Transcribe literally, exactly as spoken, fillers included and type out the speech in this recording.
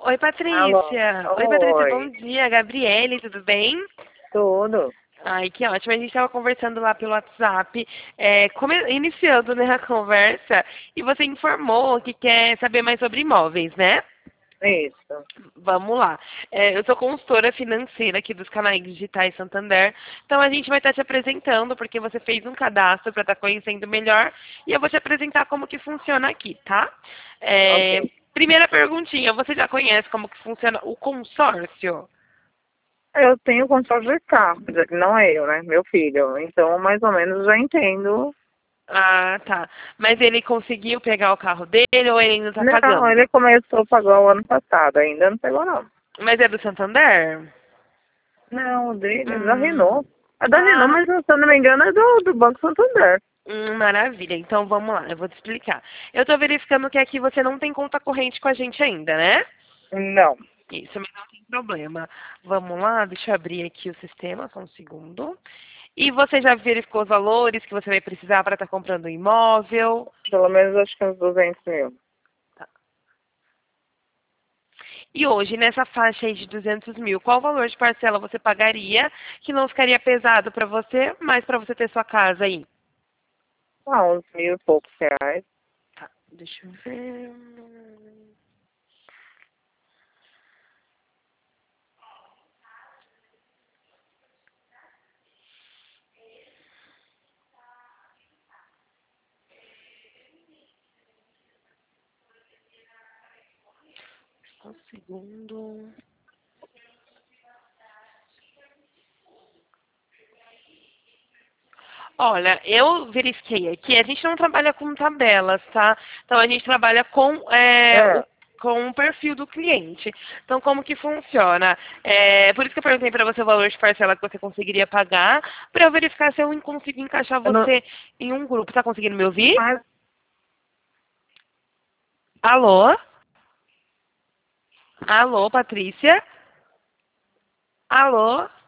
Oi, Alô? Patrícia. Oi, Patrícia, bom Oi, dia. Gabriele, tudo bem? tudo? Ai, que ótimo. A gente estava conversando lá pelo WhatsApp, é, come- iniciando, né, a conversa, e você informou que quer saber mais sobre imóveis, né? Isso. Vamos lá. É, eu sou consultora financeira aqui dos canais digitais Santander, então a gente vai estar te apresentando, porque você fez um cadastro para estar conhecendo melhor, e eu vou te apresentar como que funciona aqui, tá? É, Ok. primeira perguntinha, você já conhece como que funciona o consórcio? Eu tenho consórcio de carro, quer dizer, não é eu, né? Meu filho. Então, mais ou menos, já entendo. Ah, tá. Mas ele conseguiu pegar o carro dele ou ele ainda está Não, ele pagando? começou a pagar o ano passado, ainda não pegou, não. Mas é do Santander? Não, o dele é da Hum. Renault. É da Renault, Ah, mas se eu não me engano é do, do Banco Santander. hum, maravilha. Então vamos lá, eu vou te explicar. Eu estou verificando que aqui você não tem conta corrente com a gente ainda, né? Não. Isso, mas não tem problema. Vamos lá, deixa eu abrir aqui o sistema, só um segundo. E você já verificou os valores que você vai precisar para estar comprando um imóvel? Pelo menos acho que uns duzentos mil. Tá. E hoje, nessa faixa aí de duzentos mil, qual valor de parcela você pagaria que não ficaria pesado para você, mas para você ter sua casa aí? Ah, uns mil e poucos reais. Tá, deixa eu ver. Um segundo. Olha, eu verifiquei aqui, a gente não trabalha com tabelas, tá? Então a gente trabalha com é, o Ah, com o perfil do cliente. Então, como que funciona? É, por isso que eu perguntei para você o valor de parcela que você conseguiria pagar, para eu verificar se eu consigo encaixar eu não... você em um grupo. Tá conseguindo me ouvir? Mas, Alô? Alô, Patrícia? Alô?